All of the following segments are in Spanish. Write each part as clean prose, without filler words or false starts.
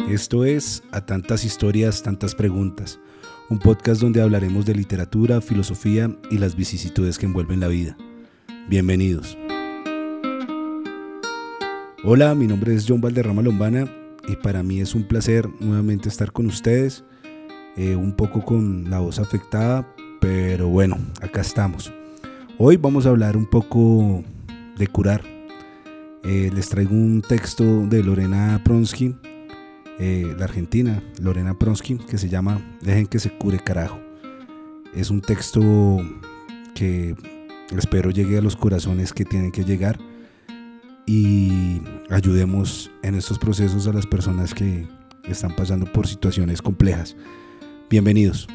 Esto es A Tantas Historias, Tantas Preguntas, un podcast donde hablaremos de literatura, filosofía y las vicisitudes que envuelven la vida. Bienvenidos. Hola, mi nombre es John Valderrama Lombana y para mí es un placer nuevamente estar con ustedes, un poco con la voz afectada, pero bueno, acá estamos. Hoy vamos a hablar un poco de curar. Les traigo un texto de Lorena Pronsky, la argentina Lorena Pronsky, que se llama Dejen que se cure, carajo. Es un texto que espero llegue a los corazones que tienen que llegar y ayudemos en estos procesos a las personas que están pasando por situaciones complejas. Bienvenidos.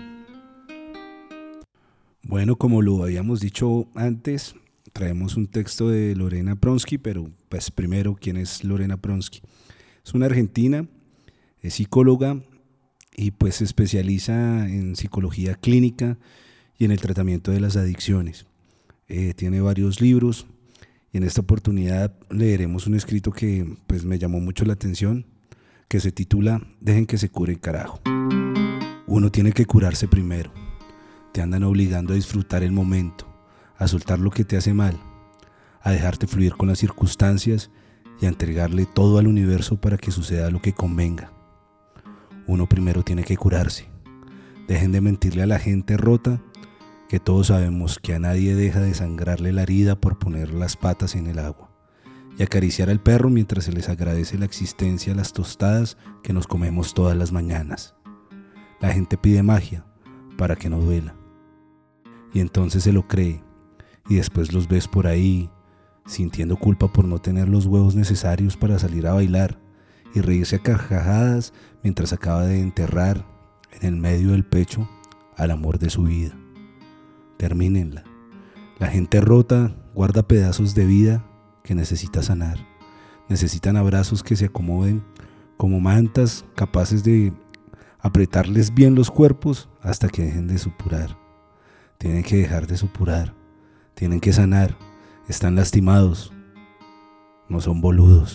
Bueno, como lo habíamos dicho antes, traemos un texto de Lorena Pronsky, pero pues primero, ¿quién es Lorena Pronsky? Es una argentina, es psicóloga y pues se especializa en psicología clínica y en el tratamiento de las adicciones. Tiene varios libros y en esta oportunidad leeremos un escrito que pues me llamó mucho la atención, que se titula Dejen que se cure, carajo. Uno tiene que curarse primero. Te andan obligando a disfrutar el momento, a soltar lo que te hace mal, a dejarte fluir con las circunstancias y a entregarle todo al universo para que suceda lo que convenga. Uno primero tiene que curarse. Dejen de mentirle a la gente rota, que todos sabemos que a nadie deja de sangrarle la herida por poner las patas en el agua y acariciar al perro mientras se les agradece la existencia a las tostadas que nos comemos todas las mañanas. La gente pide magia para que no duela y entonces se lo cree y después los ves por ahí sintiendo culpa por no tener los huevos necesarios para salir a bailar y reírse a carcajadas mientras acaba de enterrar en el medio del pecho al amor de su vida. Termínenla. La gente rota guarda pedazos de vida que necesita sanar. Necesitan abrazos que se acomoden como mantas capaces de apretarles bien los cuerpos hasta que dejen de supurar. Tienen que dejar de supurar. Tienen que sanar. Están lastimados. No son boludos.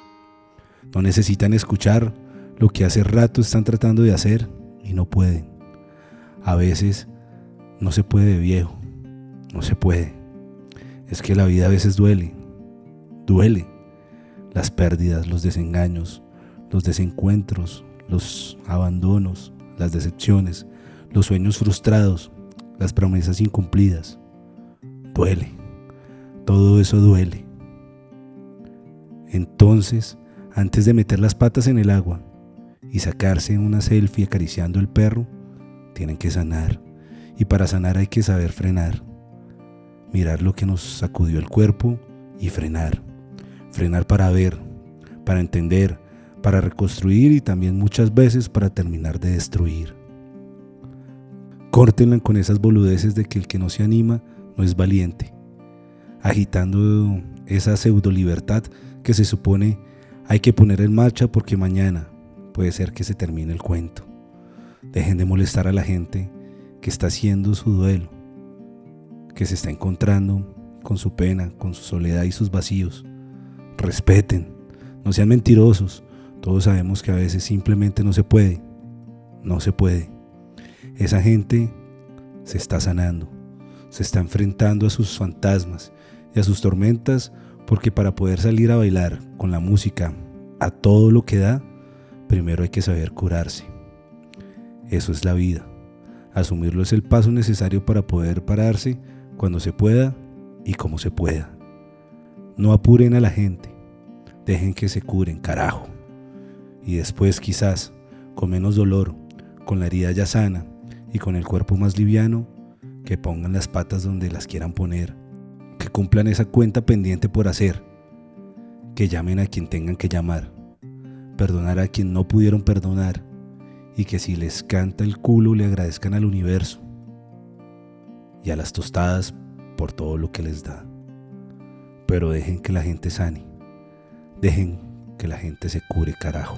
No necesitan escuchar lo que hace rato están tratando de hacer y no pueden. A veces no se puede, viejo. No se puede. Es que la vida a veces duele. Duele. Las pérdidas, los desengaños, los desencuentros, los abandonos, las decepciones, los sueños frustrados, las promesas incumplidas. Duele. Todo eso duele. Entonces, antes de meter las patas en el agua y sacarse una selfie acariciando el perro, tienen que sanar. Y para sanar hay que saber frenar. Mirar lo que nos sacudió el cuerpo y frenar. Frenar para ver, para entender, para reconstruir y también muchas veces para terminar de destruir. Córtenla con esas boludeces de que el que no se anima no es valiente. Agitando esa pseudo libertad que se supone hay que poner en marcha porque mañana puede ser que se termine el cuento. Dejen de molestar a la gente que está haciendo su duelo, que se está encontrando con su pena, con su soledad y sus vacíos. Respeten, no sean mentirosos. Todos sabemos que a veces simplemente no se puede. No se puede. Esa gente se está sanando, se está enfrentando a sus fantasmas y a sus tormentas, porque para poder salir a bailar con la música a todo lo que da, primero hay que saber curarse. Eso es la vida. Asumirlo es el paso necesario para poder pararse cuando se pueda y como se pueda. No apuren a la gente. Dejen que se curen, carajo. Y después quizás, con menos dolor, con la herida ya sana y con el cuerpo más liviano, que pongan las patas donde las quieran poner, que cumplan esa cuenta pendiente por hacer, que llamen a quien tengan que llamar, perdonar a quien no pudieron perdonar y que si les canta el culo le agradezcan al universo y a las tostadas por todo lo que les da. Pero dejen que la gente sane, dejen que la gente se cure, carajo.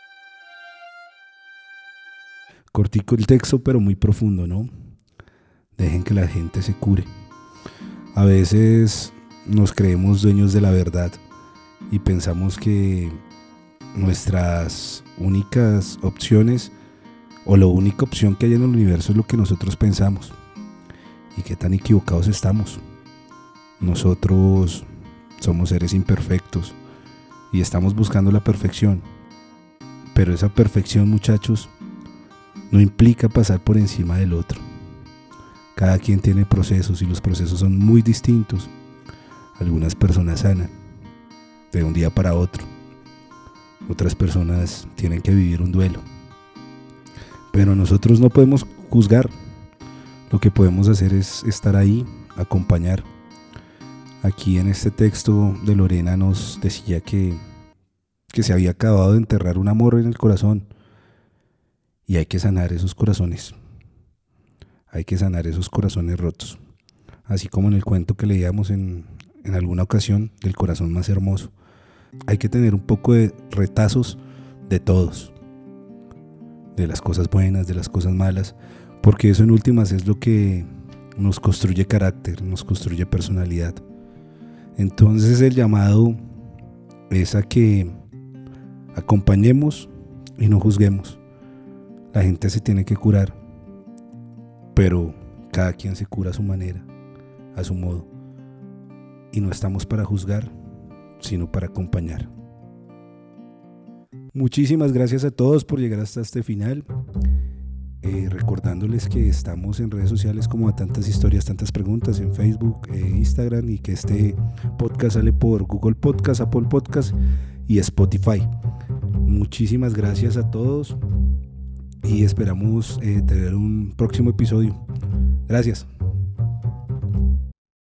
Cortico el texto, pero muy profundo, ¿no? Dejen que la gente se cure. A veces nos creemos dueños de la verdad y pensamos que nuestras únicas opciones o la única opción que hay en el universo es lo que nosotros pensamos. Y qué tan equivocados estamos. Nosotros somos seres imperfectos y estamos buscando la perfección. Pero esa perfección, muchachos, no implica pasar por encima del otro. Cada quien tiene procesos y los procesos son muy distintos. Algunas personas sanan de un día para otro. Otras personas tienen que vivir un duelo. Pero nosotros no podemos juzgar. Lo que podemos hacer es estar ahí, acompañar. Aquí en este texto de Lorena nos decía que se había acabado de enterrar un amor en el corazón. Y hay que sanar esos corazones. Hay que sanar esos corazones rotos. Así como en el cuento que leíamos en alguna ocasión del corazón más hermoso. Hay que tener un poco de retazos de todos. De las cosas buenas, de las cosas malas. Porque eso en últimas es lo que nos construye carácter, nos construye personalidad. Entonces el llamado es a que acompañemos y no juzguemos. La gente se tiene que curar, pero cada quien se cura a su manera, a su modo. Y no estamos para juzgar, sino para acompañar. Muchísimas gracias a todos por llegar hasta este final. Recordándoles que estamos en redes sociales como A Tantas Historias, Tantas Preguntas, en Facebook, Instagram, y que este podcast sale por Google Podcast, Apple Podcast y Spotify. Muchísimas gracias a todos y esperamos tener un próximo episodio. Gracias.